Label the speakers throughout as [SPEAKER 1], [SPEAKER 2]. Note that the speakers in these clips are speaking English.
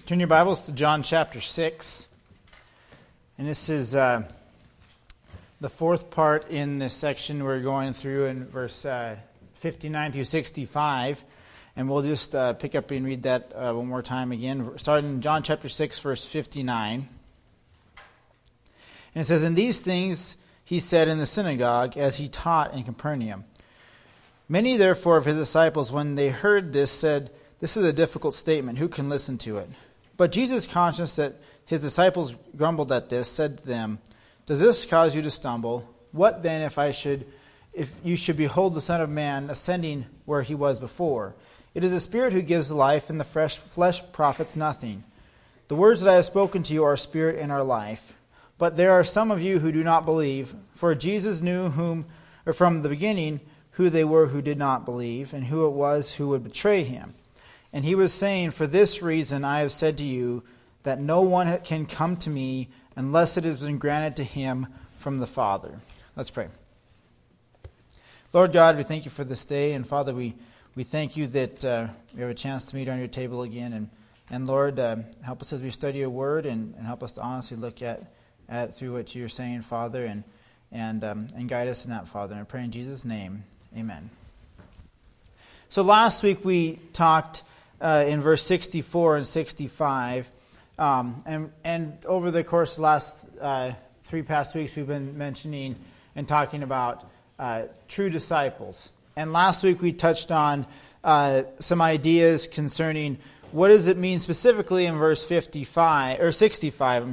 [SPEAKER 1] Turn your Bibles to John chapter 6. And this is the fourth part in this section we're going through in verse 59 through 65. And we'll just pick up and read that one more time again. Starting in John chapter 6, verse 59. And it says, "And these things he said in the synagogue as he taught in Capernaum. Many therefore of his disciples, when they heard this, said, 'This is a difficult statement. Who can listen to it?' But Jesus, conscious that his disciples grumbled at this, said to them, 'Does this cause you to stumble? What then if you should behold the Son of Man ascending where he was before? It is the Spirit who gives life, and the flesh profits nothing. The words that I have spoken to you are spirit and are life. But there are some of you who do not believe. For Jesus knew from the beginning who they were who did not believe, and who it was who would betray him. And he was saying, 'For this reason I have said to you, that no one can come to me unless it has been granted to him from the Father.'" Let's pray. Lord God, we thank you for this day. And Father, we thank you that we have a chance to meet on your table again. And Lord, help us as we study your word, and help us to honestly look at it through what you're saying, Father, and guide us in that, Father. And I pray in Jesus' name, amen. So last week we talked in verse 64 and 65, and over the course of the last three past weeks we've been mentioning and talking about true disciples. And last week we touched on some ideas concerning what does it mean specifically in verse 65,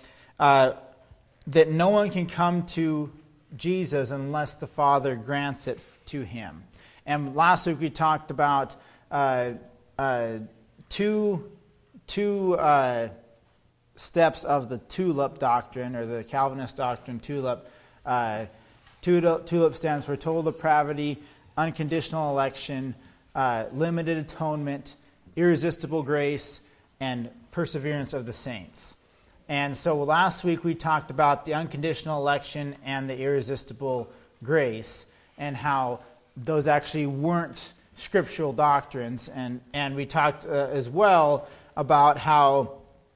[SPEAKER 1] that no one can come to Jesus unless the Father grants it to him. And last week we talked about two steps of the tulip doctrine, or the Calvinist doctrine. Tulip stands for total depravity, unconditional election, limited atonement, irresistible grace, and perseverance of the saints. And so last week we talked about the unconditional election and the irresistible grace, and how those actually weren't scriptural doctrines, and we talked as well about how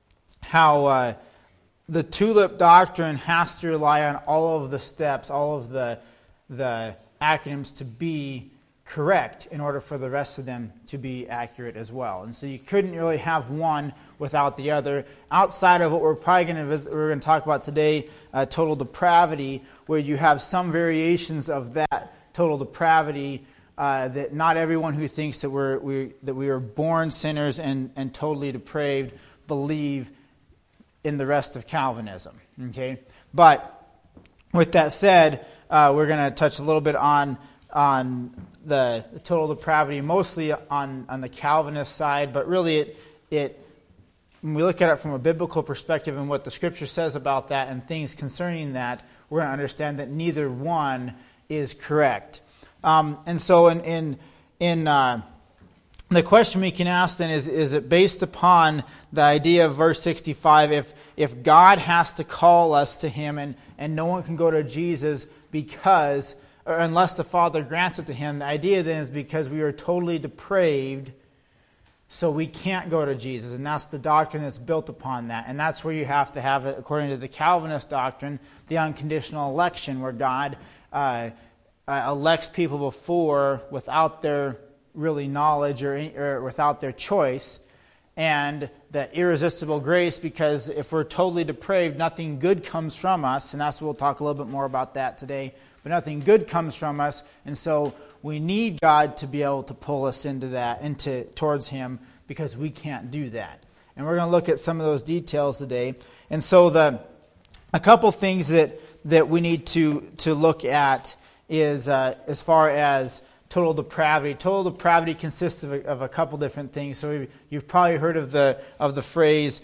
[SPEAKER 1] the tulip doctrine has to rely on all of the steps, all of the acronyms to be correct in order for the rest of them to be accurate as well. And so you couldn't really have one without the other. Outside of what we're probably going to talk about today, total depravity, where you have some variations of that total depravity. That not everyone who thinks that we are born sinners and totally depraved believe in the rest of Calvinism. Okay, but with that said, we're going to touch a little bit on the total depravity, mostly on the Calvinist side. But really, when we look at it from a biblical perspective and what the Scripture says about that and things concerning that, we're going to understand that neither one is correct. And so in the question we can ask then is it based upon the idea of verse 65, if God has to call us to him and no one can go to Jesus unless the Father grants it to him, the idea then is because we are totally depraved, so we can't go to Jesus. And that's the doctrine that's built upon that. And that's where you have to have it, according to the Calvinist doctrine, the unconditional election, where God elects people before without their really knowledge or without their choice, and the irresistible grace, because if we're totally depraved, nothing good comes from us, and that's what we'll talk a little bit more about that today. But nothing good comes from us, and so we need God to be able to pull us towards him, because we can't do that. And we're going to look at some of those details today. And so a couple things that we need to look at is as far as total depravity. Total depravity consists of a couple different things. So you've probably heard of the phrase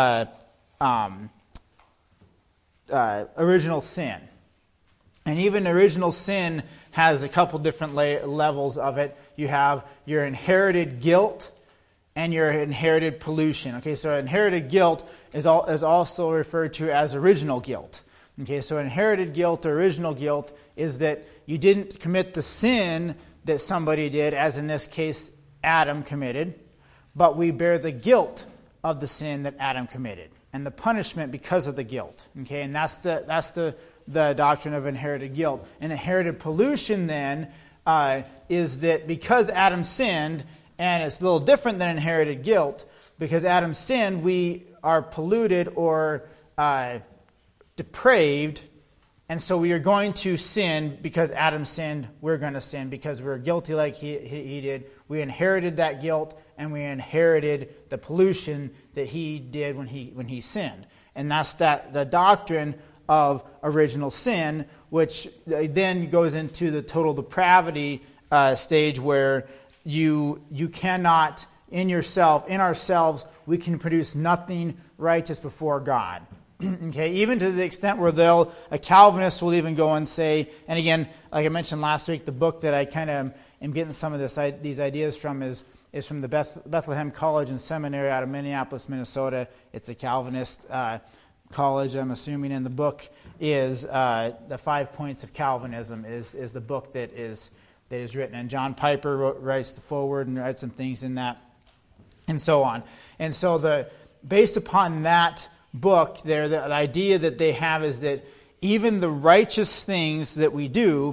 [SPEAKER 1] original sin, and even original sin has a couple different levels of it. You have your inherited guilt and your inherited pollution. Okay, so inherited guilt is also referred to as original guilt. Okay, so inherited guilt or original guilt is that you didn't commit the sin that somebody did, as in this case Adam committed, but we bear the guilt of the sin that Adam committed, and the punishment because of the guilt. Okay, and that's the doctrine of inherited guilt. And inherited pollution then is that because Adam sinned, and it's a little different than inherited guilt, because Adam sinned, we are polluted or depraved, and so we are going to sin because Adam sinned. We're going to sin because we're guilty like he did. We inherited that guilt, and we inherited the pollution that he did when he sinned. And that's the doctrine of original sin, which then goes into the total depravity stage, where you cannot in ourselves, we can produce nothing righteous before God. Okay, even to the extent where a Calvinist will even go and say, and again, like I mentioned last week, the book that I kind of am getting some of these ideas from is from the Bethlehem College and Seminary out of Minneapolis, Minnesota. It's a Calvinist college, I'm assuming, and the book is The 5 Points of Calvinism is the book that is written. And John Piper writes the foreword and writes some things in that, and so on. And so based upon that book there, the idea that they have is that even the righteous things that we do,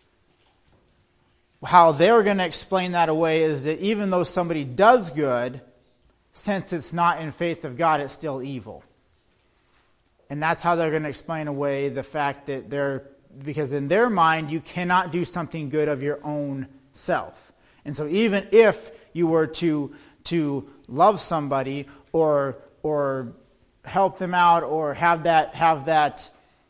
[SPEAKER 1] how they're going to explain that away is that even though somebody does good, since it's not in faith of God, it's still evil. And that's how they're going to explain away the fact that because in their mind, you cannot do something good of your own self. And so even if you were to love somebody or help them out or have that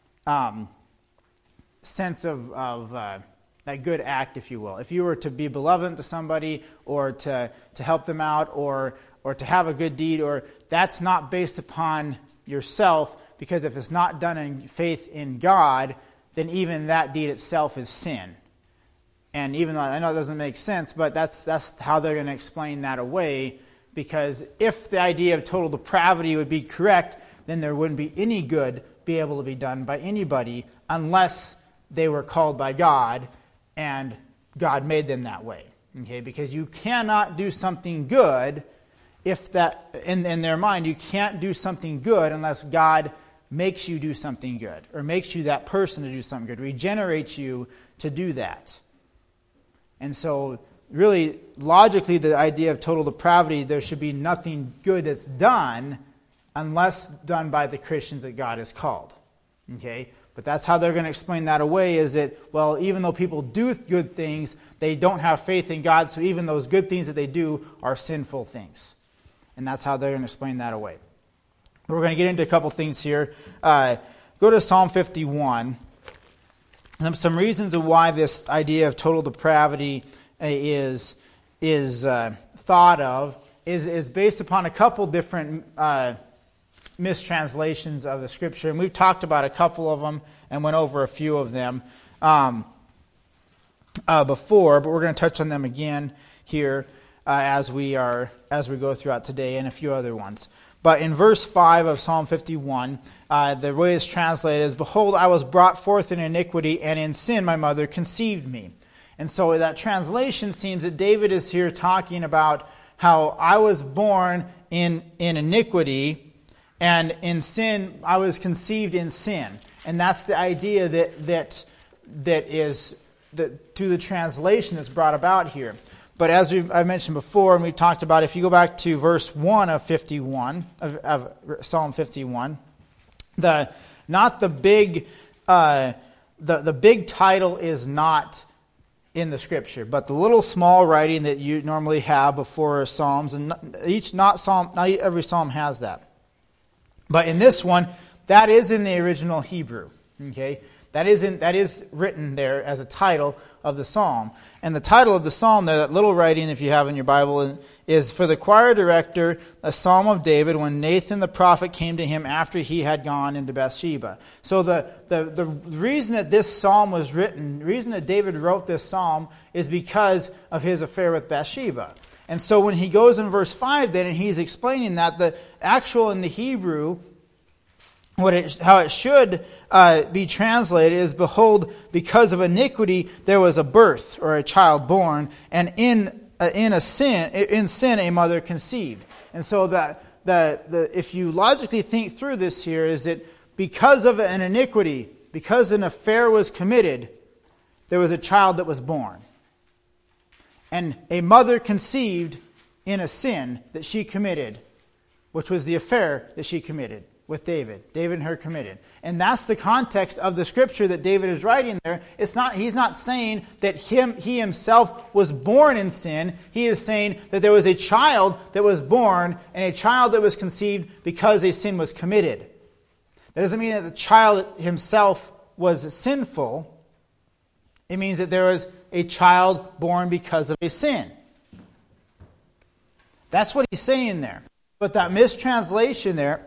[SPEAKER 1] sense of that good act, if you will. If you were to be benevolent to somebody or to help them out or to have a good deed, or that's not based upon yourself, because if it's not done in faith in God, then even that deed itself is sin. And even though I know it doesn't make sense, but that's how they're going to explain that away. Because if the idea of total depravity would be correct, then there wouldn't be any good be able to be done by anybody unless they were called by God and God made them that way. Okay, because you cannot do something good if that in their mind you can't do something good unless God makes you do something good or makes you that person to do something good, regenerates you to do that. And so really, logically, the idea of total depravity, there should be nothing good that's done unless done by the Christians that God has called. Okay? But that's how they're going to explain that away, is that, well, even though people do good things, they don't have faith in God, so even those good things that they do are sinful things. And that's how they're going to explain that away. We're going to get into a couple things here. Go to Psalm 51. Some reasons of why this idea of total depravity is thought of is based upon a couple different mistranslations of the Scripture, and we've talked about a couple of them and went over a few of them before, but we're going to touch on them again here as we go throughout today, and a few other ones. But in verse 5 of Psalm 51, the way it's translated is, "Behold, I was brought forth in iniquity, and in sin my mother conceived me." And so that translation seems that David is here talking about how I was born in iniquity, and in sin I was conceived in sin. And that's the idea that is through the translation that's brought about here. But as I mentioned before, and we talked about, if you go back to verse 1 of 51 of Psalm 51, the big title is not in the Scripture, but the little small writing that you normally have before Psalms, and not every Psalm has that. But in this one, that is in the original Hebrew. Okay, that is written there as a title of the Psalm. And the title of the Psalm, there, that little writing, if you have in your Bible, is "For the choir director, a Psalm of David, when Nathan the prophet came to him after he had gone into Bathsheba." So the reason that this Psalm was written, the reason that David wrote this Psalm, is because of his affair with Bathsheba. And so when he goes in verse 5 then, and he's explaining that the actual in the Hebrew, how it should be translated is, "Behold, because of iniquity there was a birth," or a child born, "and in sin a mother conceived." And so that if you logically think through this here, is that because of an iniquity, because an affair was committed, there was a child that was born. And a mother conceived in a sin that she committed, which was the affair that she committed with David. David and her committed. And that's the context of the scripture that David is writing there. He's not saying that he himself was born in sin. He is saying that there was a child that was born and a child that was conceived because a sin was committed. That doesn't mean that the child himself was sinful. It means that there was a child born because of a sin. That's what he's saying there. But that mistranslation there,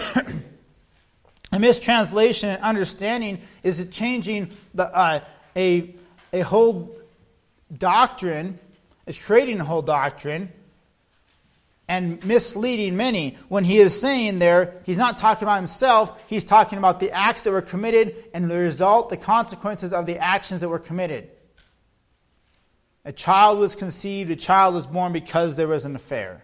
[SPEAKER 1] a mistranslation and understanding is it changing a whole doctrine, is creating a whole doctrine and misleading many. When he is saying there, he's not talking about himself, he's talking about the acts that were committed and the result, the consequences of the actions that were committed. A child was conceived, a child was born because there was an affair.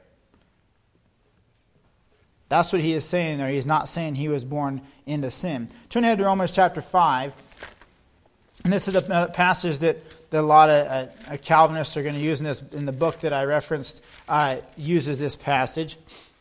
[SPEAKER 1] That's what he is saying there. He's not saying he was born into sin. Turn ahead to Romans chapter 5. And this is a passage that a lot of Calvinists are going to use in the book that I referenced, uses this passage.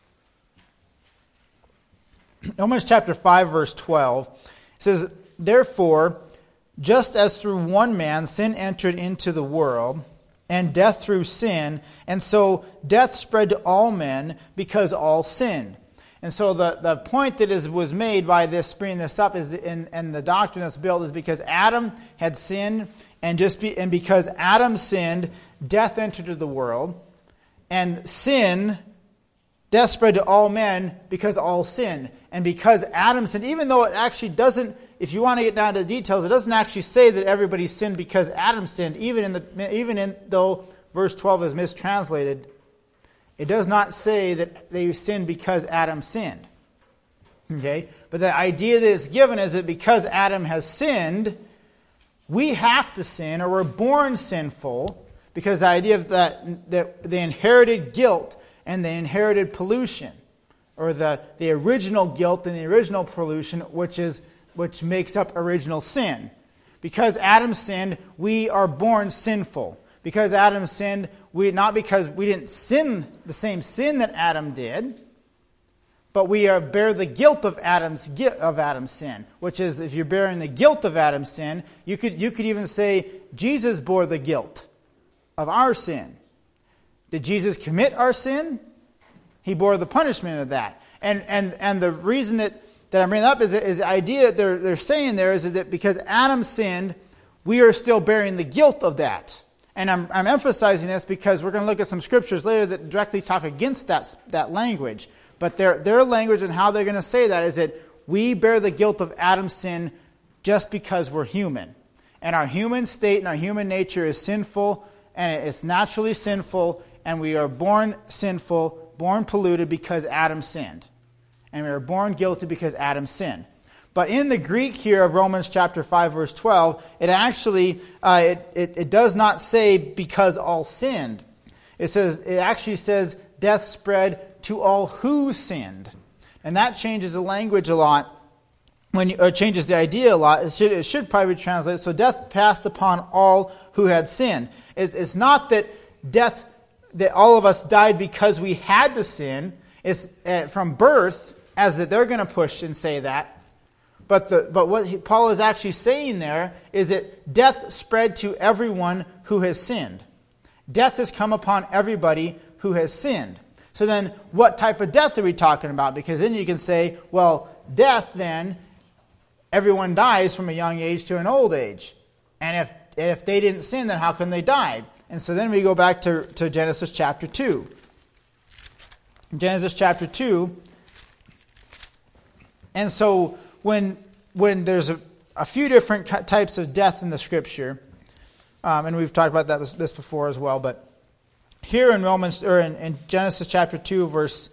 [SPEAKER 1] Romans chapter 5, verse 12. It says, "Therefore, just as through one man sin entered into the world, and death through sin, and so death spread to all men because all sinned." And so the point that was made by this, bringing this up, is, and the doctrine that's built, is because Adam had sinned, and because Adam sinned, death entered into the world, and death spread to all men because all sinned. And because Adam sinned, even though it actually doesn't, if you want to get down to the details, it doesn't actually say that everybody sinned because Adam sinned, even though verse 12 is mistranslated. It does not say that they sinned because Adam sinned. Okay? But the idea that is given is that because Adam has sinned, we have to sin, or we're born sinful, because the idea of that the inherited guilt and the inherited pollution, or the original guilt and the original pollution, which makes up original sin. Because Adam sinned, we are born sinful. Because Adam sinned, not because we didn't sin the same sin that Adam did, but we bear the guilt of Adam's sin. Which is, if you're bearing the guilt of Adam's sin, you could even say Jesus bore the guilt of our sin. Did Jesus commit our sin? He bore the punishment of that. And the reason that I'm bringing up is the idea that they're saying there is that because Adam sinned, we are still bearing the guilt of that. And I'm emphasizing this because we're going to look at some scriptures later that directly talk against that language. But their language and how they're going to say that is that we bear the guilt of Adam's sin just because we're human. And our human state and our human nature is sinful, and it's naturally sinful, and we are born sinful, born polluted because Adam sinned. And we are born guilty because Adam sinned. But in the Greek here of Romans chapter 5, verse 12, it actually, it does not say because all sinned. It actually says death spread to all who sinned. And that changes the language a lot, or changes the idea a lot. It should probably be translated, so death passed upon all who had sinned. It's not that all of us died because we had to sin. It's from birth, as that they're going to push and say that. But what Paul is actually saying there is that death spread to everyone who has sinned. Death has come upon everybody who has sinned. So then, what type of death are we talking about? Because then you can say, well, death then, everyone dies from a young age to an old age. And if they didn't sin, then how can they die? And so then we go back to Genesis chapter 2. Genesis chapter 2. And so when there's a few different types of death in the Scripture, and we've talked about this before as well, but here in in Genesis chapter 2, verse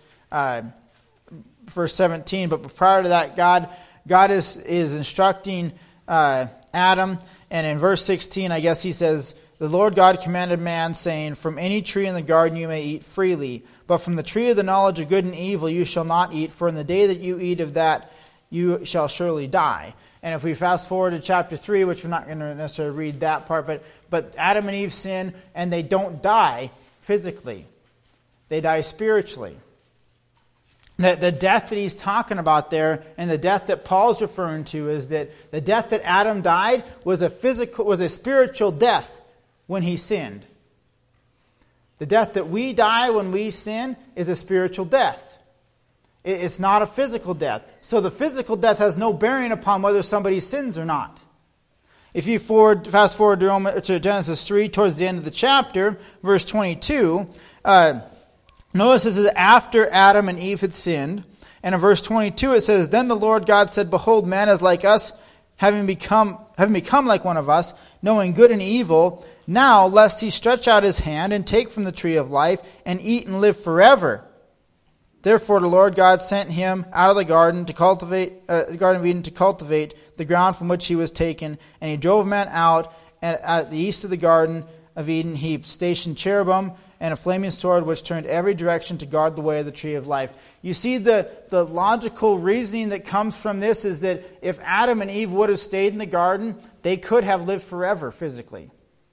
[SPEAKER 1] 17, but prior to that, God is instructing Adam, and in verse 16, I guess he says, "The Lord God commanded man, saying, From any tree in the garden you may eat freely, But from the tree of the knowledge of good and evil you shall not eat, for in the day that you eat of that, you shall surely die. And if we fast forward to chapter 3, which we're not going to necessarily read that part, but Adam and Eve sin, and they don't die physically. They die spiritually. The death that he's talking about there, and the death that Paul's referring to, is that the death that Adam died was a spiritual death when he sinned. The death that we die when we sin is a spiritual death. It's not a physical death. So the physical death has no bearing upon whether somebody sins or not. If you fast forward to Genesis 3, towards the end of the chapter, verse 22, notice this is after Adam and Eve had sinned. And in verse 22 it says, Then the Lord God said, Behold, man is like us, having become like one of us, knowing good and evil. Now, lest he stretch out his hand and take from the tree of life and eat and live forever. Therefore the Lord God sent him out of the garden the Garden of Eden to cultivate the ground from which he was taken. And he drove man out, and at the east of the Garden of Eden he stationed cherubim and a flaming sword which turned every direction to guard the way of the tree of life. You see the logical reasoning that comes from this is that if Adam and Eve would have stayed in the garden, they could have lived forever physically.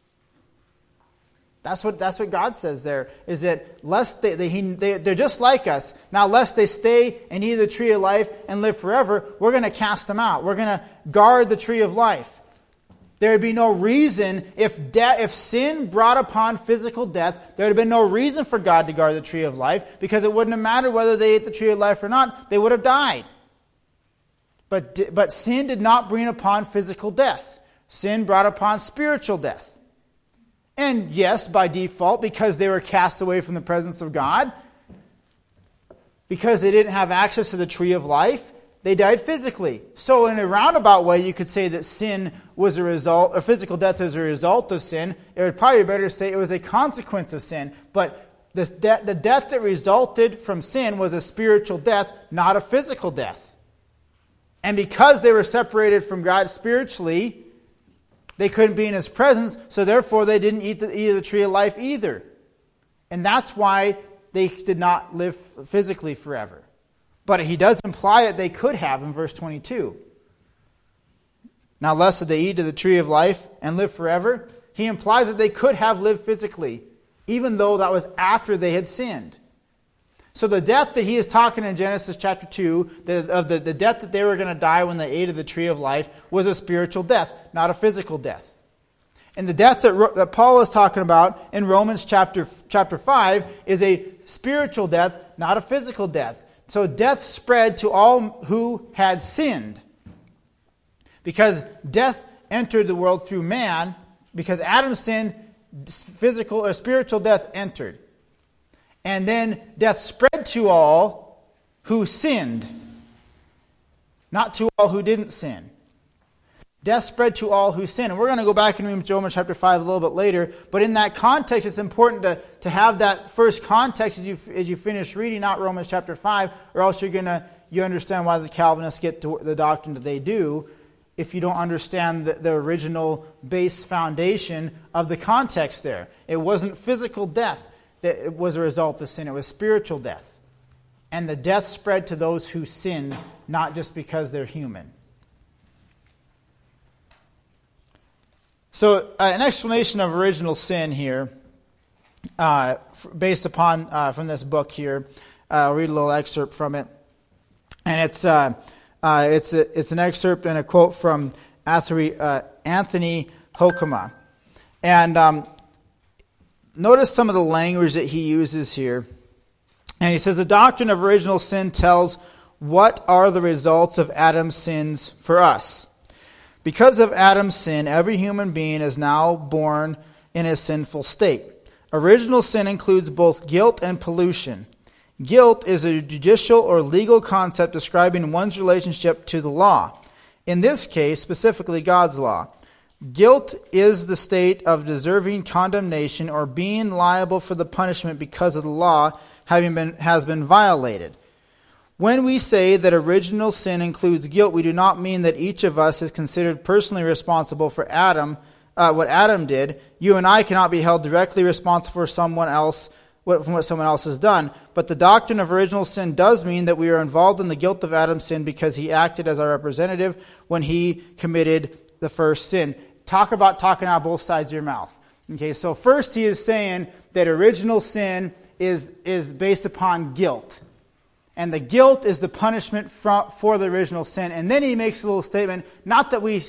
[SPEAKER 1] That's what God says there, is that lest they're just like us. Now, lest they stay and eat the tree of life and live forever, we're going to cast them out. We're going to guard the tree of life. There would be no reason, if sin brought upon physical death, there would have been no reason for God to guard the tree of life, because it wouldn't have mattered whether they ate the tree of life or not. They would have died. But sin did not bring upon physical death. Sin brought upon spiritual death. And yes, by default, because they were cast away from the presence of God, because they didn't have access to the tree of life, they died physically. So in a roundabout way, you could say that sin was a result, or physical death was a result of sin. It would probably be better to say it was a consequence of sin. But the death that resulted from sin was a spiritual death, not a physical death. And because they were separated from God spiritually, they couldn't be in His presence, so therefore they didn't eat the tree of life either. And that's why they did not live physically forever. But He does imply that they could have in verse 22. Now, lest that they eat of the tree of life and live forever, He implies that they could have lived physically, even though that was after they had sinned. So the death that He is talking in Genesis chapter 2, the death that they were going to die when they ate of the tree of life, was a spiritual death, not a physical death. And the death that Paul is talking about in Romans chapter 5 is a spiritual death, not a physical death. So death spread to all who had sinned. Because death entered the world through man, because Adam sinned, physical or spiritual death entered. And then death spread to all who sinned, not to all who didn't sin. Death spread to all who sinned. And we're going to go back and read Romans chapter 5 a little bit later. But in that context, it's important to have that first context as you finish reading out Romans chapter 5, or else you understand why the Calvinists get to the doctrine that they do if you don't understand the original base foundation of the context there. It wasn't physical death that was a result of sin. It was spiritual death. And the death spread to those who sinned, not just because they're human. So an explanation of original sin here, based upon from this book here. I'll read a little excerpt from it. And it's an excerpt and a quote from Anthony Hoekema. And notice some of the language that he uses here. And he says, the doctrine of original sin tells what are the results of Adam's sins for us. Because of Adam's sin, every human being is now born in a sinful state. Original sin includes both guilt and pollution. Guilt is a judicial or legal concept describing one's relationship to the law. In this case, specifically God's law. Guilt is the state of deserving condemnation or being liable for the punishment because of the law has been violated. When we say that original sin includes guilt, we do not mean that each of us is considered personally responsible for what Adam did. You and I cannot be held directly responsible for someone else from what someone else has done. But the doctrine of original sin does mean that we are involved in the guilt of Adam's sin because he acted as our representative when he committed the first sin. Talk about talking out both sides of your mouth. Okay, so first he is saying that original sin is based upon guilt. And the guilt is the punishment for the original sin. And then he makes a little statement, not that we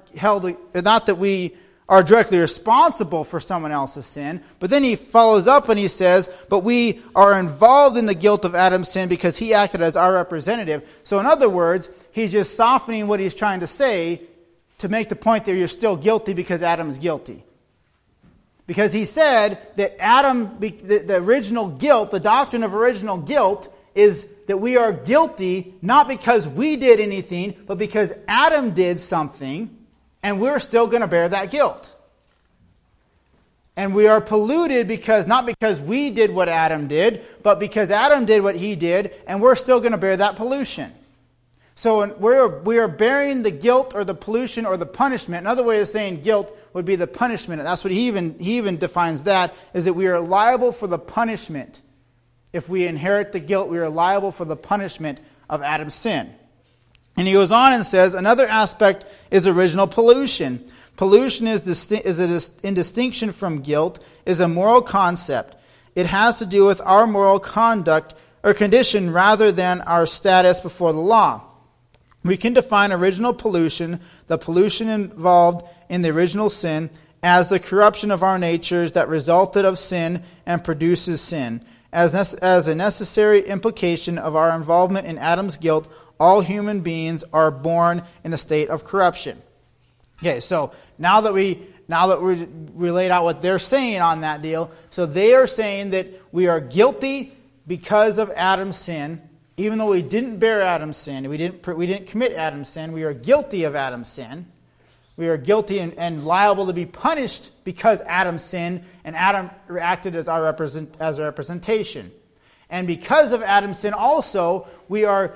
[SPEAKER 1] are directly responsible for someone else's sin, but then he follows up and he says, but we are involved in the guilt of Adam's sin because he acted as our representative. So in other words, he's just softening what he's trying to say to make the point that you're still guilty because Adam's guilty. Because he said that the original guilt, the doctrine of original guilt, is that we are guilty not because we did anything, but because Adam did something, and we're still going to bear that guilt. And we are polluted not because we did what Adam did, but because Adam did what he did, and we're still going to bear that pollution. So we are bearing the guilt or the pollution or the punishment. Another way of saying guilt would be the punishment. And that's what he even defines that, is that we are liable for the punishment. If we inherit the guilt, we are liable for the punishment of Adam's sin. And he goes on and says, another aspect is original pollution. Pollution in distinction from guilt, is a moral concept. It has to do with our moral conduct or condition rather than our status before the law. We can define original pollution, the pollution involved in the original sin, as the corruption of our natures that resulted of sin and produces sin. As a necessary implication of our involvement in Adam's guilt, all human beings are born in a state of corruption. Okay, so now that we laid out what they're saying on that deal, so they are saying that we are guilty because of Adam's sin, even though we didn't bear Adam's sin, we didn't commit Adam's sin, we are guilty of Adam's sin. We are guilty and liable to be punished because Adam sinned, and Adam acted as our representation. And because of Adam's sin, also we have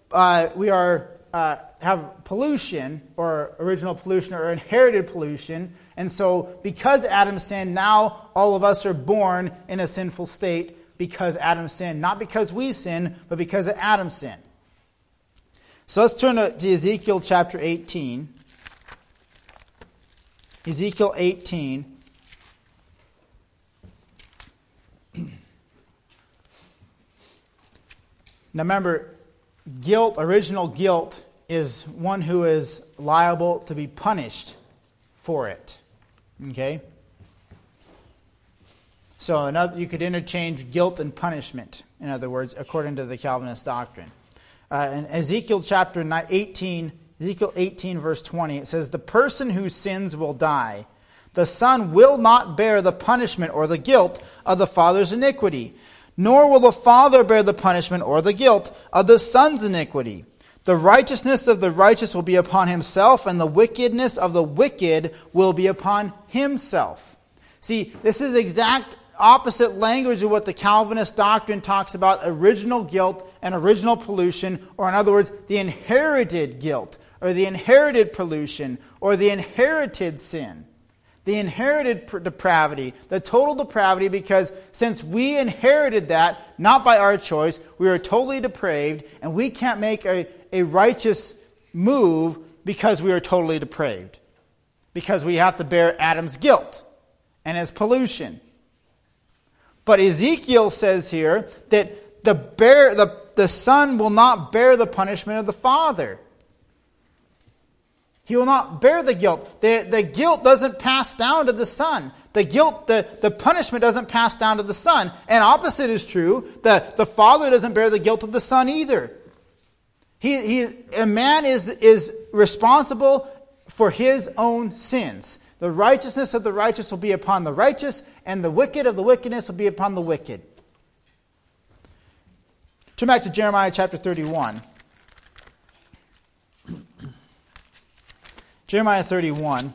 [SPEAKER 1] pollution, or original pollution, or inherited pollution. And so, because Adam sinned, now all of us are born in a sinful state because Adam sinned, not because we sinned, but because of Adam's sin. So let's turn to Ezekiel chapter 18. Ezekiel 18. Now remember, original guilt, is one who is liable to be punished for it. Okay? So you could interchange guilt and punishment, in other words, according to the Calvinist doctrine. In Ezekiel chapter 18, Ezekiel 18, verse 20, it says, "The person who sins will die. The son will not bear the punishment or the guilt of the father's iniquity, nor will the father bear the punishment or the guilt of the son's iniquity. The righteousness of the righteous will be upon himself, and the wickedness of the wicked will be upon himself." See, this is exact opposite language of what the Calvinist doctrine talks about original guilt and original pollution, or in other words, the inherited guilt, or the inherited pollution, or the inherited sin. The inherited depravity, the total depravity, because since we inherited that, not by our choice, we are totally depraved, and we can't make a righteous move because we are totally depraved. Because we have to bear Adam's guilt and his pollution. But Ezekiel says here that the son will not bear the punishment of the father. He will not bear the guilt. The guilt doesn't pass down to the son. The punishment doesn't pass down to the son. And opposite is true. The father doesn't bear the guilt of the son either. A man is responsible for his own sins. The righteousness of the righteous will be upon the righteous, and the wicked of the wickedness will be upon the wicked. Turn back to Jeremiah chapter 31. Jeremiah 31.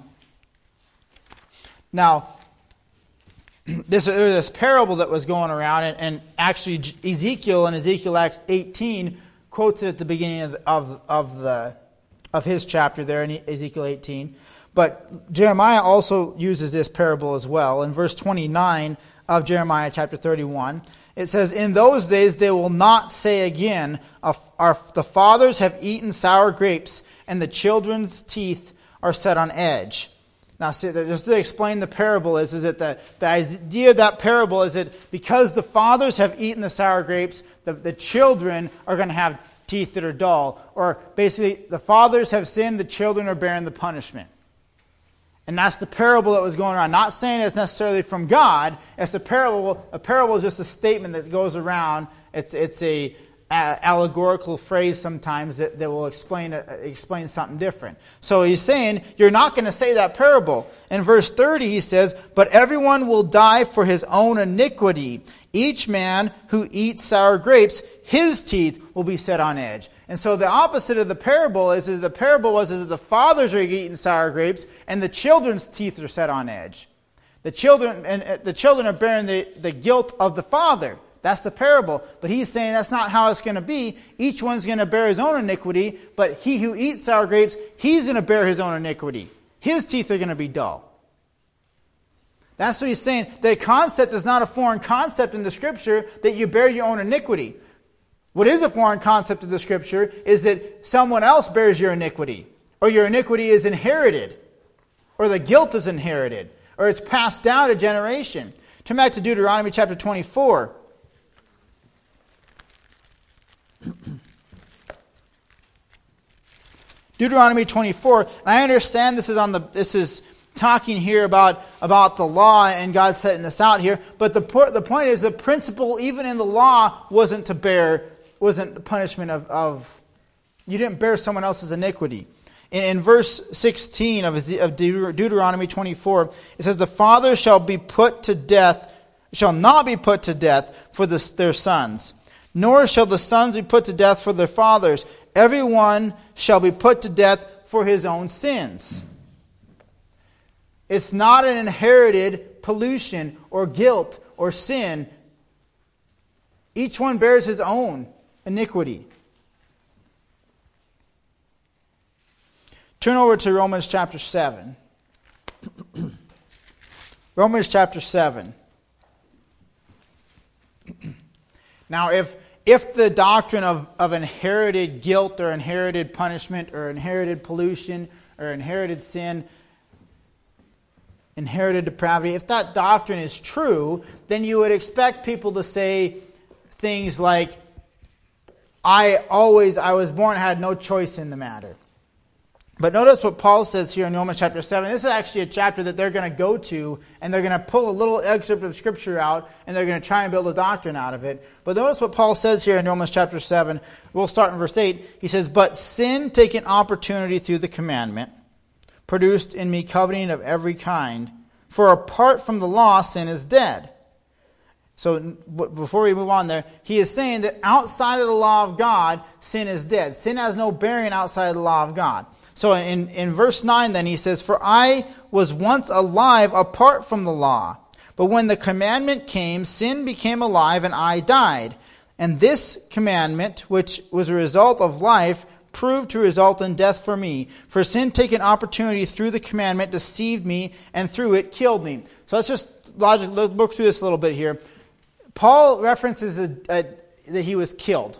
[SPEAKER 1] Now, there's this parable that was going around, and actually Ezekiel in Ezekiel 18 quotes it at the beginning of his chapter there in Ezekiel 18. But Jeremiah also uses this parable as well. In verse 29 of Jeremiah chapter 31, it says, "In those days they will not say again, the fathers have eaten sour grapes, and the children's teeth are set on edge." Now, just to explain the parable is that the idea of that parable is that because the fathers have eaten the sour grapes, the children are going to have teeth that are dull. Or basically, the fathers have sinned, the children are bearing the punishment. And that's the parable that was going around. Not saying it's necessarily from God. It's the parable. A parable is just a statement that goes around. It's a allegorical phrase sometimes that will explain something different. So he's saying, you're not going to say that parable. In verse 30 he says, "But everyone will die for his own iniquity. Each man who eats sour grapes, his teeth will be set on edge." And so the opposite of the parable is that the fathers are eating sour grapes and the children's teeth are set on edge. The children are bearing the guilt of the father. That's the parable. But he's saying that's not how it's going to be. Each one's going to bear his own iniquity, but he who eats sour grapes, he's going to bear his own iniquity. His teeth are going to be dull. That's what he's saying. The concept is not a foreign concept in the Scripture that you bear your own iniquity. What is a foreign concept of the Scripture is that someone else bears your iniquity, or your iniquity is inherited, or the guilt is inherited, or it's passed down a generation. Turn back to Deuteronomy chapter 24. Deuteronomy 24. And I understand this is talking here about the law and God setting this out here. But the point is the principle even in the law wasn't punishment of you didn't bear someone else's iniquity. In verse 16 of Deuteronomy 24, it says, "The father shall not be put to death for their sons, nor shall the sons be put to death for their fathers. Everyone shall be put to death for his own sins." It's not an inherited pollution or guilt or sin. Each one bears his own iniquity. Turn over to Romans chapter 7. Romans chapter 7. Now, if the doctrine of inherited guilt or inherited punishment or inherited pollution or inherited sin, inherited depravity, if that doctrine is true, then you would expect people to say things like, I was born, had no choice in the matter. But notice what Paul says here in Romans chapter 7. This is actually a chapter that they're going to go to, and they're going to pull a little excerpt of Scripture out, and they're going to try and build a doctrine out of it. But notice what Paul says here in Romans chapter 7. We'll start in verse 8. He says, "But sin, taking opportunity through the commandment, produced in me coveting of every kind. For apart from the law, sin is dead." So before we move on there, he is saying that outside of the law of God, sin is dead. Sin has no bearing outside of the law of God. So in verse 9 then he says, "For I was once alive apart from the law. But when the commandment came, sin became alive and I died. And this commandment, which was a result of life, proved to result in death for me. For sin, taking opportunity through the commandment, deceived me, and through it killed me." So let's look through this a little bit here. Paul references that he was killed.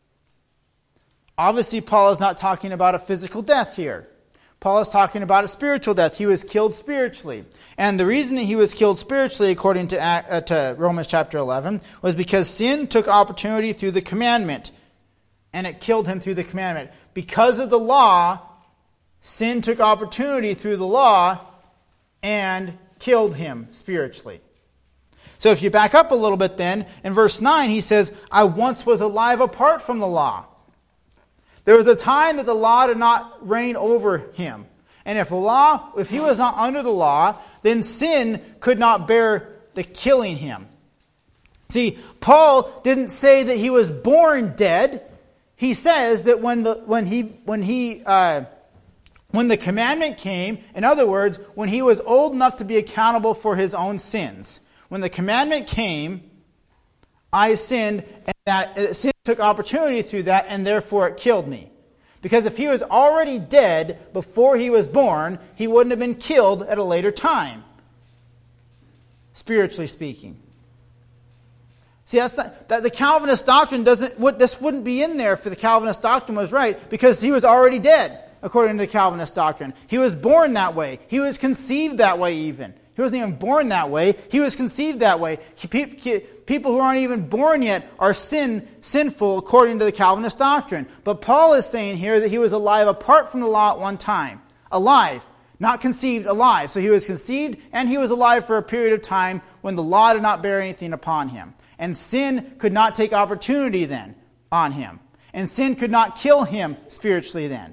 [SPEAKER 1] Obviously, Paul is not talking about a physical death here. Paul is talking about a spiritual death. He was killed spiritually. And the reason that he was killed spiritually, according to Romans chapter 11, was because sin took opportunity through the commandment, and it killed him through the commandment. Because of the law, sin took opportunity through the law and killed him spiritually. So if you back up a little bit then, in verse 9 he says, "I once was alive apart from the law." There was a time that the law did not reign over him. And if he was not under the law, then sin could not bear the killing him. See, Paul didn't say that he was born dead. He says that when the commandment came, in other words, when he was old enough to be accountable for his own sins, when the commandment came, I sinned, and that sin took opportunity through that, and therefore it killed me. Because if he was already dead before he was born, he wouldn't have been killed at a later time, spiritually speaking. See, that the Calvinist doctrine this wouldn't be in there if the Calvinist doctrine was right, because he was already dead, according to the Calvinist doctrine. He was born that way. He was conceived that way even. He wasn't even born that way. He was conceived that way. People who aren't even born yet are sinful according to the Calvinist doctrine. But Paul is saying here that he was alive apart from the law at one time. Alive. Not conceived, alive. So he was conceived and he was alive for a period of time when the law did not bear anything upon him. And sin could not take opportunity then on him. And sin could not kill him spiritually then.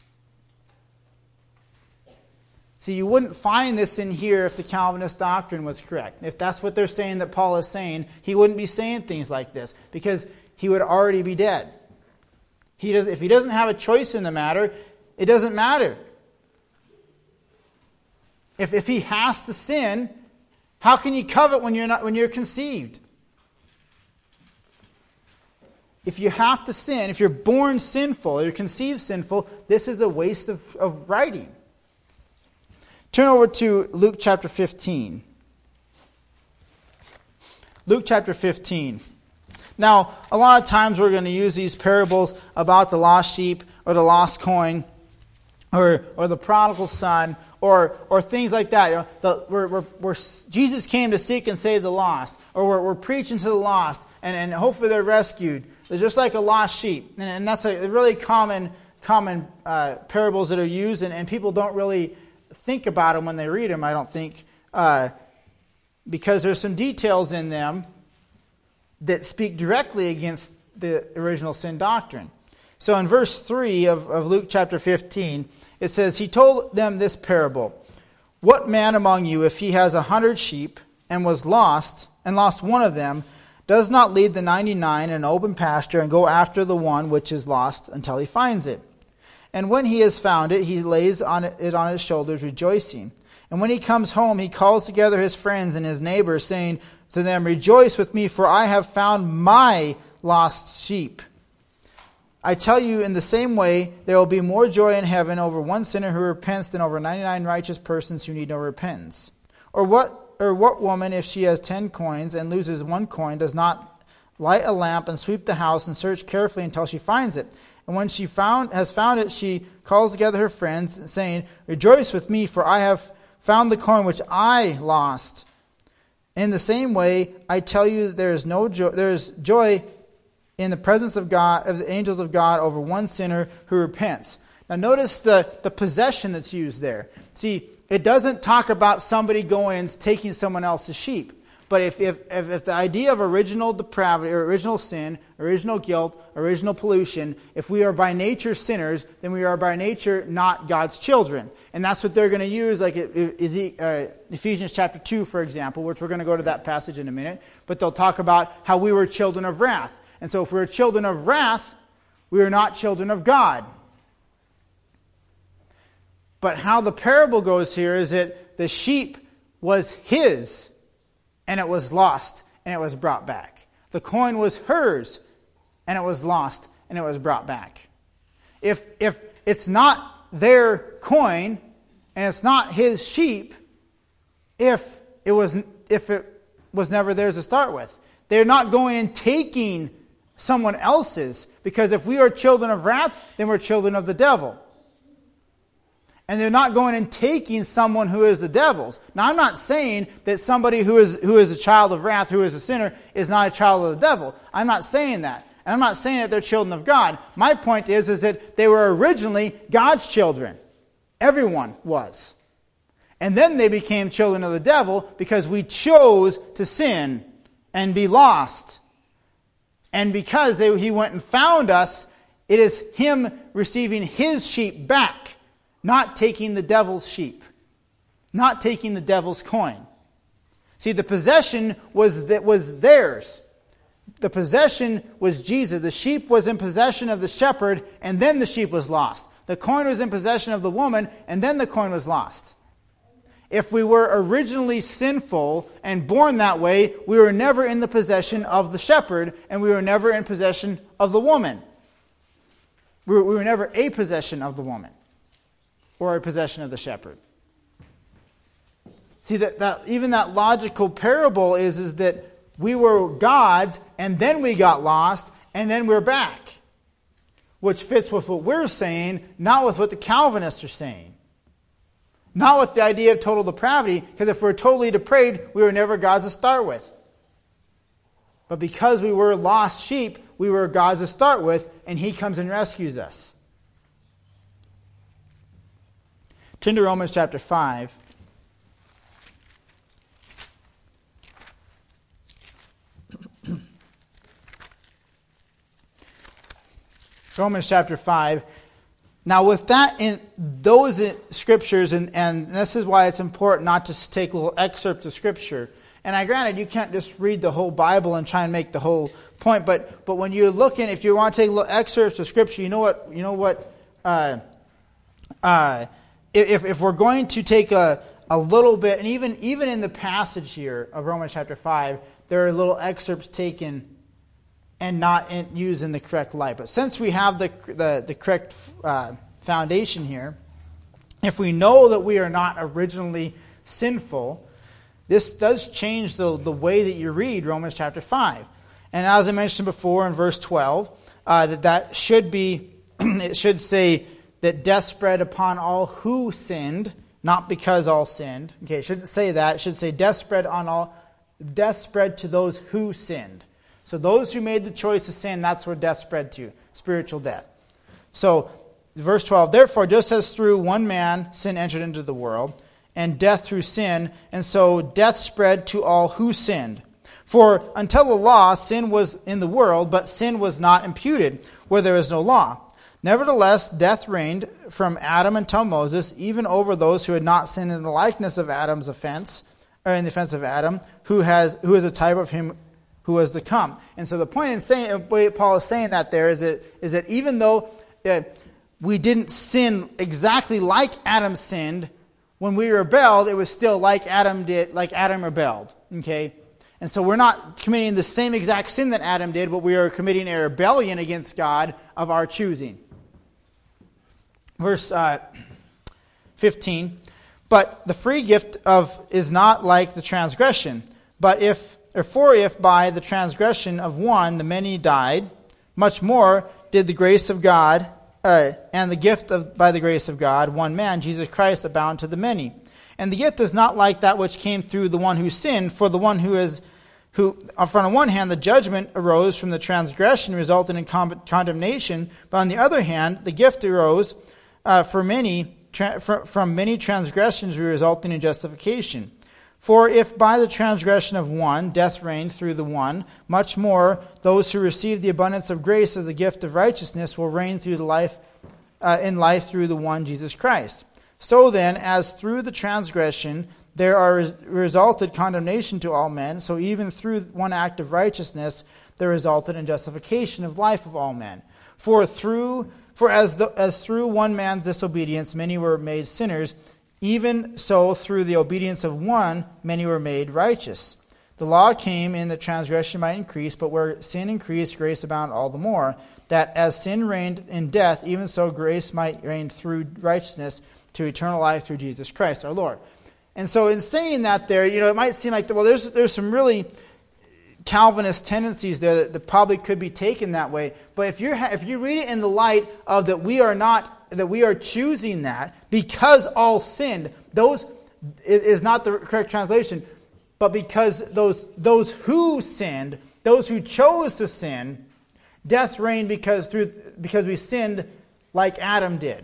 [SPEAKER 1] See, you wouldn't find this in here if the Calvinist doctrine was correct. If that's what they're saying that Paul is saying, he wouldn't be saying things like this, because he would already be dead. If he doesn't have a choice in the matter, it doesn't matter. If he has to sin, how can you covet when you're conceived? If you have to sin, if you're born sinful, or you're conceived sinful, this is a waste of writing. Turn over to Luke chapter 15. Luke chapter 15. Now, a lot of times we're going to use these parables about the lost sheep or the lost coin or the prodigal son or things like that. Where Jesus came to seek and save the lost, or we're preaching to the lost and hopefully they're rescued. They're just like a lost sheep. And that's a really common parables that are used, and people don't really think about them when they read them, I don't think, because there's some details in them that speak directly against the original sin doctrine. So in verse 3 of Luke chapter 15, it says, he told them this parable. What man among you, if he has 100 sheep and lost one of them, does not leave the 99 in an open pasture and go after the one which is lost until he finds it? And when he has found it, he lays it on his shoulders, rejoicing. And when he comes home, he calls together his friends and his neighbors, saying to them, rejoice with me, for I have found my lost sheep. I tell you, in the same way, there will be more joy in heaven over one sinner who repents than over 99 righteous persons who need no repentance. Or what woman, if she has 10 coins and loses one coin, does not light a lamp and sweep the house and search carefully until she finds it? And when she has found it, she calls together her friends, saying, rejoice with me, for I have found the coin which I lost. In the same way, I tell you, there is joy in the presence of God, of the angels of God, over one sinner who repents. Now notice the possession that's used there. See, it doesn't talk about somebody going and taking someone else's sheep. But if the idea of original depravity, or original sin, original guilt, original pollution, if we are by nature sinners, then we are by nature not God's children. And that's what they're going to use, like Ephesians chapter 2, for example, which we're going to go to that passage in a minute. But they'll talk about how we were children of wrath. And so if we're children of wrath, we are not children of God. But how the parable goes here is that the sheep was his, and it was lost, and it was brought back. The coin was hers, and it was lost, and it was brought back. If it's not their coin, and it's not his sheep, if it was never theirs to start with, they're not going and taking someone else's, because if we are children of wrath, then we're children of the devil. And they're not going and taking someone who is the devil's. Now, I'm not saying that somebody who is a child of wrath, who is a sinner, is not a child of the devil. I'm not saying that. And I'm not saying that they're children of God. My point is that they were originally God's children. Everyone was. And then they became children of the devil because we chose to sin and be lost. And because he went and found us, it is him receiving his sheep back. Not taking the devil's sheep. Not taking the devil's coin. See, the possession was theirs. The possession was Jesus. The sheep was in possession of the shepherd, and then the sheep was lost. The coin was in possession of the woman, and then the coin was lost. If we were originally sinful and born that way, we were never in the possession of the shepherd, and we were never in possession of the woman. We were never a possession of the woman or a possession of the shepherd. See, that even that logical parable is that we were God's, and then we got lost, and then we're back. Which fits with what we're saying, not with what the Calvinists are saying. Not with the idea of total depravity, because if we're totally depraved, we were never God's to start with. But because we were lost sheep, we were God's to start with, and He comes and rescues us. Turn to Romans chapter 5. Romans chapter 5. Now with that, in those scriptures, and this is why it's important not to take little excerpts of scripture. And granted, you can't just read the whole Bible and try and make the whole point. But when you're looking, if you want to take little excerpts of scripture, you know what? If we're going to take a little bit, and even in the passage here of Romans chapter 5, there are little excerpts taken and not used in the correct light. But since we have the correct foundation here, if we know that we are not originally sinful, this does change the way that you read Romans chapter 5. And as I mentioned before in verse 12, that should be, it should say that death spread upon all who sinned, not because all sinned. Okay, it shouldn't say that. It should say death spread to those who sinned. So those who made the choice to sin, that's where death spread to, spiritual death. So, verse 12, therefore, just as through one man sin entered into the world, and death through sin, and so death spread to all who sinned. For until the law, sin was in the world, but sin was not imputed, where there is no law. Nevertheless, death reigned from Adam until Moses, even over those who had not sinned in the likeness of Adam's offense, or in the offense of Adam, who is a type of him who was to come. And so the point in saying, way Paul is saying that there is that even though we didn't sin exactly like Adam sinned, when we rebelled, it was still like Adam rebelled. Okay? And so we're not committing the same exact sin that Adam did, but we are committing a rebellion against God of our choosing. Verse 15, but the free gift is not like the transgression. But if by the transgression of one the many died, much more did the grace of God and the gift by the grace of God, one man, Jesus Christ, abound to the many. And the gift is not like that which came through the one who sinned, for the one who on one hand the judgment arose from the transgression, resulting in condemnation, but on the other hand the gift arose from many transgressions, resulting in justification. For if by the transgression of one death reigned through the one, much more those who receive the abundance of grace of the gift of righteousness will reign through in life through the one Jesus Christ. So then, as through the transgression there resulted condemnation to all men, so even through one act of righteousness there resulted in justification of life of all men. For as through one man's disobedience many were made sinners, even so through the obedience of one many were made righteous. The law came in that transgression might increase, but where sin increased, grace abounded all the more, that as sin reigned in death, even so grace might reign through righteousness to eternal life through Jesus Christ our Lord. And so in saying that there, it might seem like, well, there's some really Calvinist tendencies there that probably could be taken that way. But if you read it in the light of that we are choosing that because all sinned, those is not the correct translation, but because those who sinned, those who chose to sin, death reigned because we sinned like Adam did.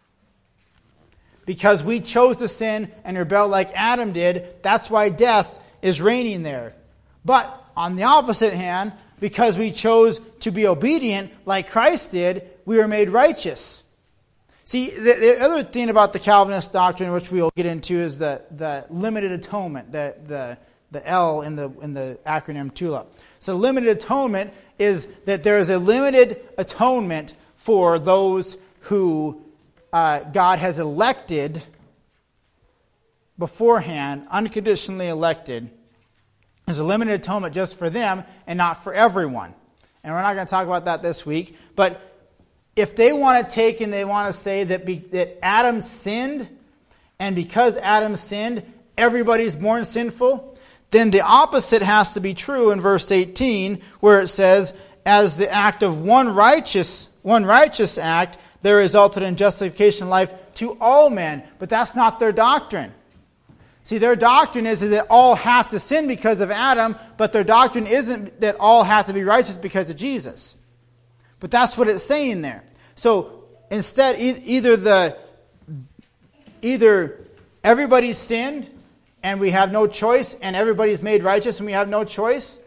[SPEAKER 1] Because we chose to sin and rebel like Adam did, that's why death is reigning there. But on the opposite hand, because we chose to be obedient like Christ did, we were made righteous. See, the other thing about the Calvinist doctrine, which we will get into, is the limited atonement, the L in the acronym TULIP. So limited atonement is that there is a limited atonement for those who God has elected beforehand, unconditionally elected. There's a limited atonement just for them and not for everyone. And we're not going to talk about that this week, but if they want to take and they want to say that Adam sinned, and because Adam sinned, everybody's born sinful, then the opposite has to be true in verse 18, where it says, as the act of one righteous act, there resulted in justification of life to all men. But that's not their doctrine. See, their doctrine is that all have to sin because of Adam, but their doctrine isn't that all have to be righteous because of Jesus. But that's what it's saying there. So instead, either everybody's sinned and we have no choice, and everybody's made righteous and we have no choice,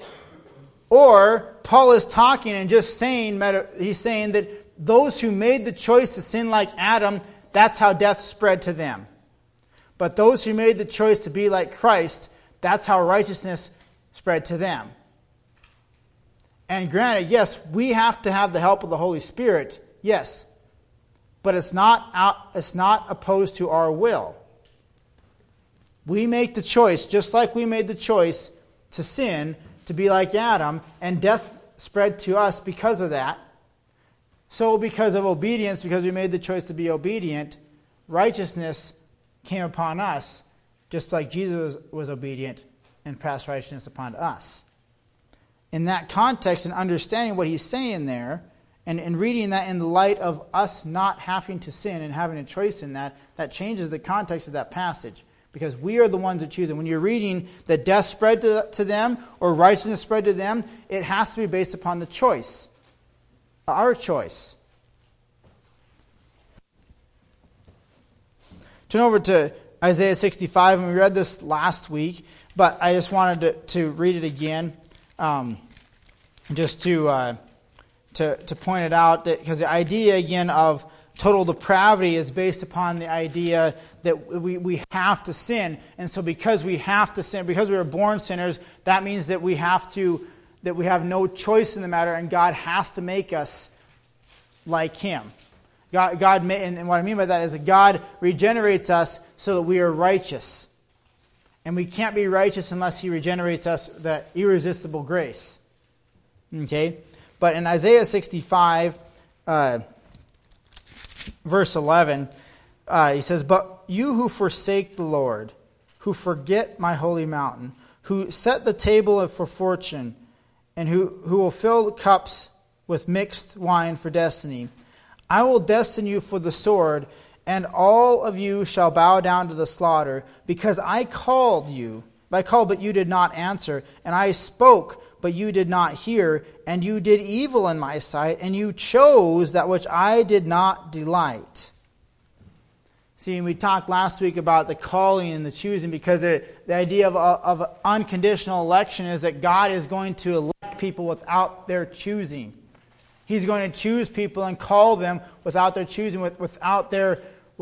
[SPEAKER 1] or Paul is talking and just saying, he's saying that those who made the choice to sin like Adam, that's how death spread to them. But those who made the choice to be like Christ, that's how righteousness spread to them. And granted, yes, we have to have the help of the Holy Spirit, yes. But it's not opposed to our will. We make the choice, just like we made the choice to sin, to be like Adam, and death spread to us because of that. So because of obedience, because we made the choice to be obedient, righteousness came upon us, just like Jesus was obedient and passed righteousness upon us. In that context, and understanding what he's saying there, and reading that in the light of us not having to sin and having a choice in that, that changes the context of that passage. Because we are the ones that choose it. When you're reading that death spread to them or righteousness spread to them, it has to be based upon the choice. Our choice. Turn over to Isaiah 65, and we read this last week, but I just wanted to read it again, just to point it out, because the idea again of total depravity is based upon the idea that we have to sin, and so because we have to sin, because we are born sinners, that means that we have no choice in the matter, and God has to make us like Him. And what I mean by that is that God regenerates us so that we are righteous. And we can't be righteous unless He regenerates us, that irresistible grace. Okay? But in Isaiah 65, verse 11, he says, "But you who forsake the Lord, who forget my holy mountain, who set the table for fortune, and who will fill cups with mixed wine for destiny, I will destine you for the sword, and all of you shall bow down to the slaughter, because I called, but you did not answer, and I spoke, but you did not hear, and you did evil in my sight, and you chose that which I did not delight." See, we talked last week about the calling and the choosing, because the idea of unconditional election is that God is going to elect people without their choosing. He's going to choose people and call them without their choosing, without their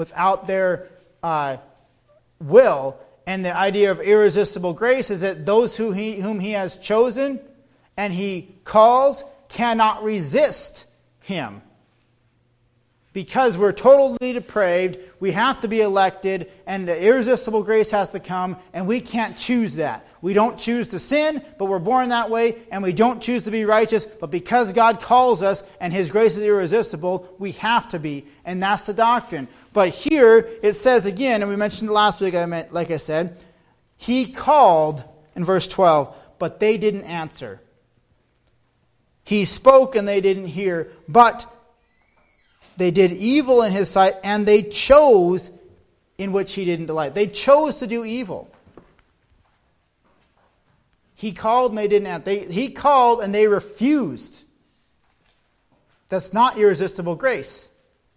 [SPEAKER 1] will. And the idea of irresistible grace is that those whom He has chosen and He calls cannot resist Him. Because we're totally depraved, we have to be elected, and the irresistible grace has to come, and we can't choose that. We don't choose to sin, but we're born that way, and we don't choose to be righteous, but because God calls us and His grace is irresistible, we have to be, and that's the doctrine. But here, it says again, and we mentioned it last week, like I said, He called, in verse 12, but they didn't answer. He spoke and they didn't hear, but they did evil in His sight, and they chose in which He didn't delight. They chose to do evil. He called and they didn't answer. He called and they refused. That's not irresistible grace.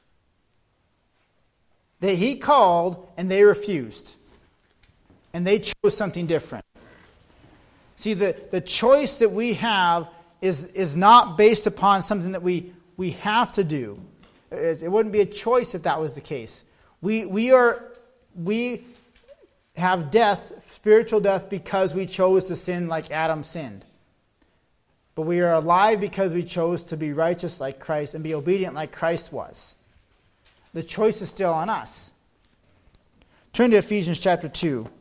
[SPEAKER 1] He called and they refused. And they chose something different. See, the choice that we have is not based upon something that we have to do. It wouldn't be a choice if that was the case. We have death, spiritual death, because we chose to sin like Adam sinned. But we are alive because we chose to be righteous like Christ and be obedient like Christ was. The choice is still on us. Turn to Ephesians chapter 2.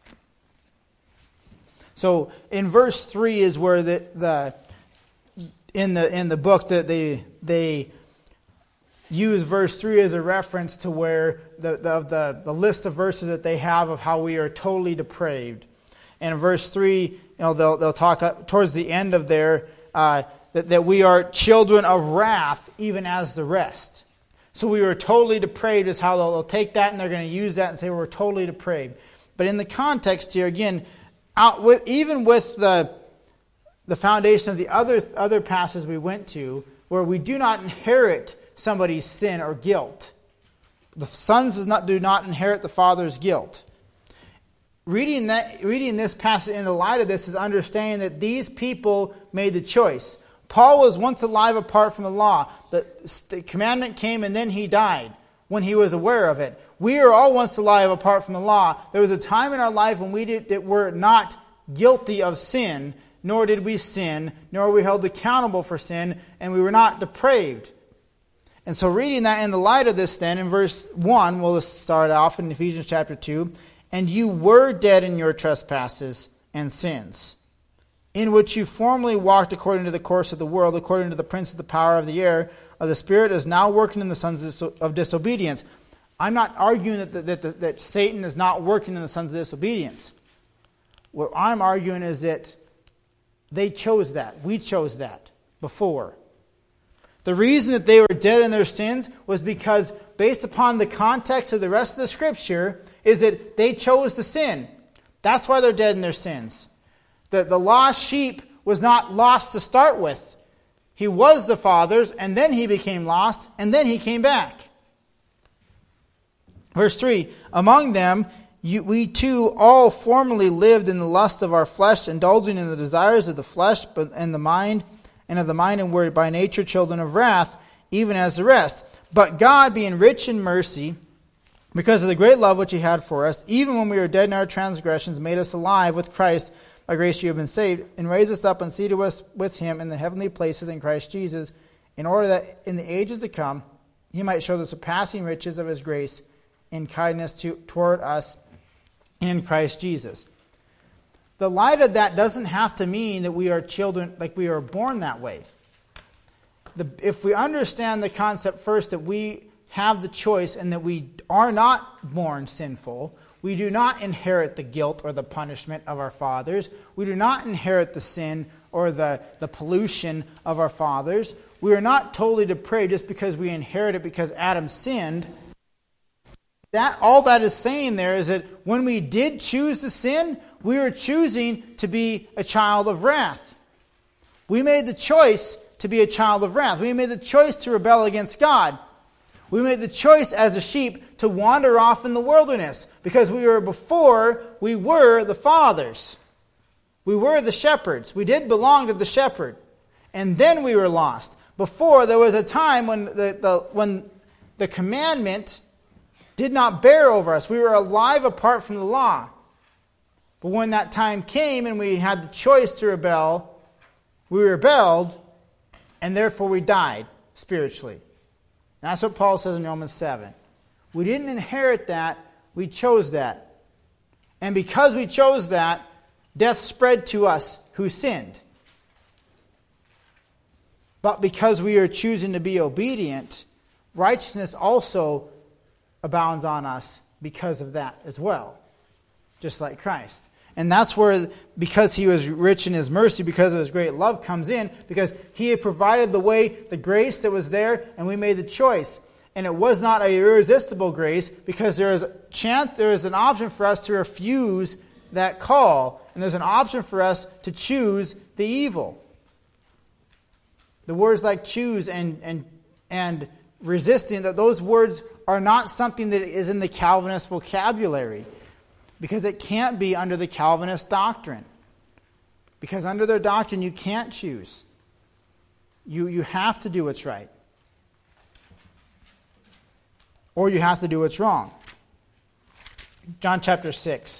[SPEAKER 1] So in verse 3 is where in the book that they use verse 3 as a reference to where the list of verses that they have of how we are totally depraved. And in verse 3, they'll talk towards the end of there that we are children of wrath, even as the rest. So we are totally depraved is how they'll take that, and they're going to use that and say we're totally depraved. But in the context here, again, even with the foundation of the other passages we went to, where we do not inherit somebody's sin or guilt. The sons do not inherit the father's guilt. Reading this passage in the light of this is understanding that these people made the choice. Paul was once alive apart from the law. The commandment came and then he died when he was aware of it. We are all once alive apart from the law. There was a time in our life when we were not guilty of sin, nor did we sin, nor were we held accountable for sin, and we were not depraved. And so reading that in the light of this then, in verse 1, we'll just start off in Ephesians chapter 2, and you were dead in your trespasses and sins, in which you formerly walked according to the course of the world, according to the prince of the power of the air, of the spirit is now working in the sons of disobedience. I'm not arguing that Satan is not working in the sons of disobedience. What I'm arguing is that they chose that. We chose that before. The reason that they were dead in their sins was because, based upon the context of the rest of the Scripture, is that they chose to sin. That's why they're dead in their sins. The lost sheep was not lost to start with. He was the father's, and then he became lost, and then he came back. Verse 3, among them we too all formerly lived in the lust of our flesh, indulging in the desires of the flesh and the mind, and were by nature children of wrath, even as the rest. But God, being rich in mercy, because of the great love which he had for us, even when we were dead in our transgressions, made us alive with Christ. By grace you have been saved, and raised us up and seated us with him in the heavenly places in Christ Jesus, in order that in the ages to come he might show the surpassing riches of his grace in kindness toward us in Christ Jesus. The light of that doesn't have to mean that we are children, like we are born that way. If we understand the concept first that we have the choice and that we are not born sinful, we do not inherit the guilt or the punishment of our fathers. We do not inherit the sin or the pollution of our fathers. We are not totally depraved just because we inherit it because Adam sinned. All that is saying there is that when we did choose to sin, we were choosing to be a child of wrath. We made the choice to be a child of wrath. We made the choice to rebel against God. We made the choice as a sheep to wander off in the wilderness because we were the fathers. We were the shepherds. We did belong to the shepherd. And then we were lost. Before, there was a time when the commandment did not bear over us. We were alive apart from the law. But when that time came and we had the choice to rebel, we rebelled, and therefore we died spiritually. That's what Paul says in Romans 7. We didn't inherit that, we chose that. And because we chose that, death spread to us who sinned. But because we are choosing to be obedient, righteousness also abounds on us because of that as well. Just like Christ. And that's where, because he was rich in his mercy, because of his great love comes in, because he had provided the way, the grace that was there, and we made the choice. And it was not an irresistible grace, because there is an option for us to refuse that call, and there's an option for us to choose the evil. The words like choose and resisting, that those words are not something that is in the Calvinist vocabulary. Because it can't be under the Calvinist doctrine. Because under their doctrine you can't choose. You have to do what's right. Or you have to do what's wrong. John chapter 6.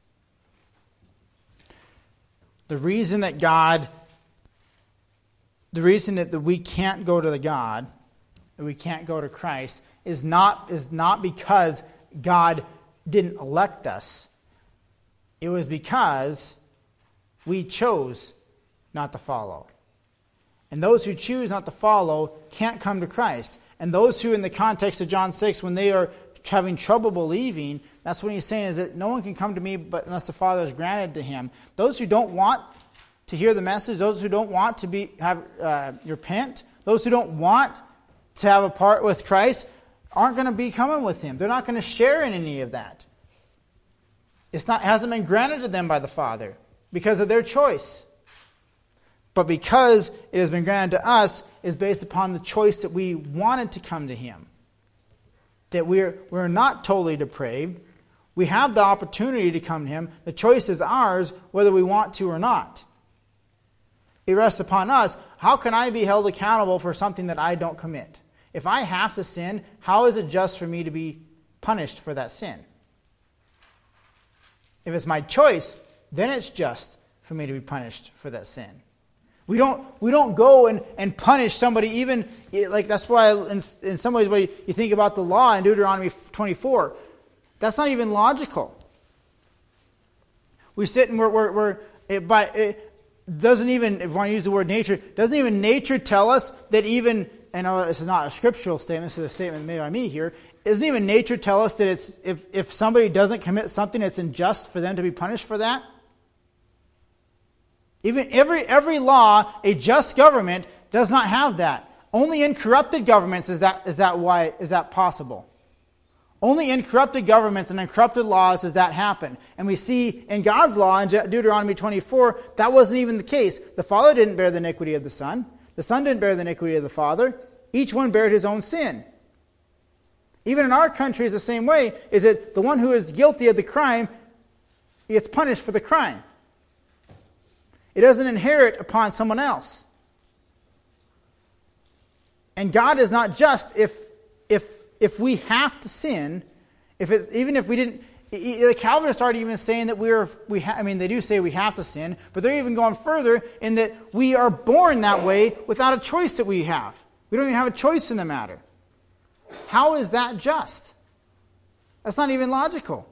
[SPEAKER 1] The reason that God the reason that we can't go to the God, that we can't go to Christ, is not because God didn't elect us. It was because we chose not to follow. And those who choose not to follow can't come to Christ. And those who, in the context of John 6, when they are having trouble believing, that's what he's saying, is that no one can come to me but unless the Father is granted to him. Those who don't want to hear the message, those who don't want to repent, those who don't want to have a part with Christ, aren't going to be coming with him. They're not going to share in any of that. It hasn't been granted to them by the Father because of their choice. But because it has been granted to us, is based upon the choice that we wanted to come to him. That we're not totally depraved. We have the opportunity to come to him. The choice is ours whether we want to or not. It rests upon us. How can I be held accountable for something that I don't commit? If I have to sin, how is it just for me to be punished for that sin? If it's my choice, then it's just for me to be punished for that sin. We don't go and punish somebody, even like that's why in some ways when you think about the law in Deuteronomy 24, that's not even logical. We sit and it doesn't even, if we want to use the word nature, doesn't even nature tell us that even, and this is not a scriptural statement, this is a statement made by me here, doesn't even nature tell us that it's if somebody doesn't commit something, it's unjust for them to be punished for that? Even every law, a just government does not have that. Only in corrupted governments is that possible. Only in corrupted governments and in corrupted laws does that happen. And we see in God's law in Deuteronomy 24, that wasn't even the case. The Father didn't bear the iniquity of the Son. The Son didn't bear the iniquity of the Father. Each one bared his own sin. Even in our country is the same way, is that the one who is guilty of the crime gets punished for the crime. It doesn't inherit upon someone else. And God is not just if we have to sin, even if we didn't. The Calvinists aren't even saying that they do say we have to sin, but they're even going further in that we are born that way without a choice that we have. We don't even have a choice in the matter. How is that just? That's not even logical.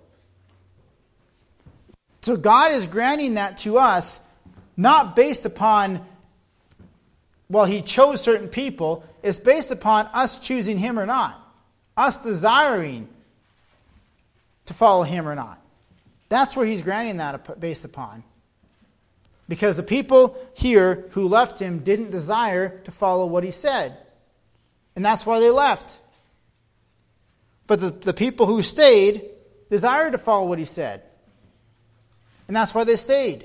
[SPEAKER 1] So God is granting that to us, not based upon, he chose certain people. It's based upon us choosing him or not. Us desiring to follow him or not. That's where he's granting that based upon. Because the people here who left him didn't desire to follow what he said. And that's why they left. But the people who stayed desired to follow what he said. And that's why they stayed.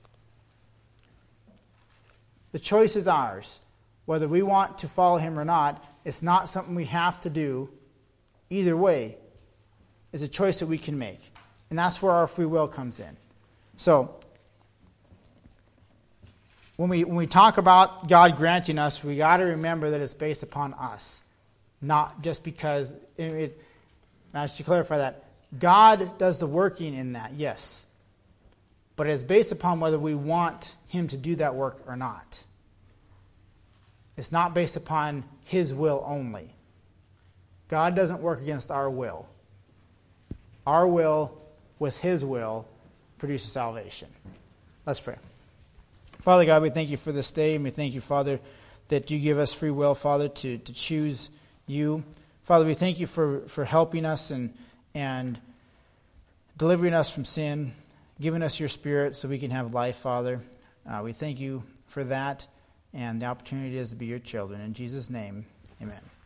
[SPEAKER 1] The choice is ours. Whether we want to follow him or not, it's not something we have to do. Either way, it's a choice that we can make. And that's where our free will comes in. So, when we talk about God granting us, we got to remember that it's based upon us. Not just because, and I should clarify that, God does the working in that, yes. But it's based upon whether we want him to do that work or not. It's not based upon his will only. God doesn't work against our will. Our will with his will produces salvation. Let's pray. Father God, we thank you for this day, and we thank you, Father, that you give us free will, Father, to choose you. Father, we thank you for helping us and delivering us from sin, giving us your Spirit so we can have life, Father. We thank you for that and the opportunity is to be your children. In Jesus' name, amen.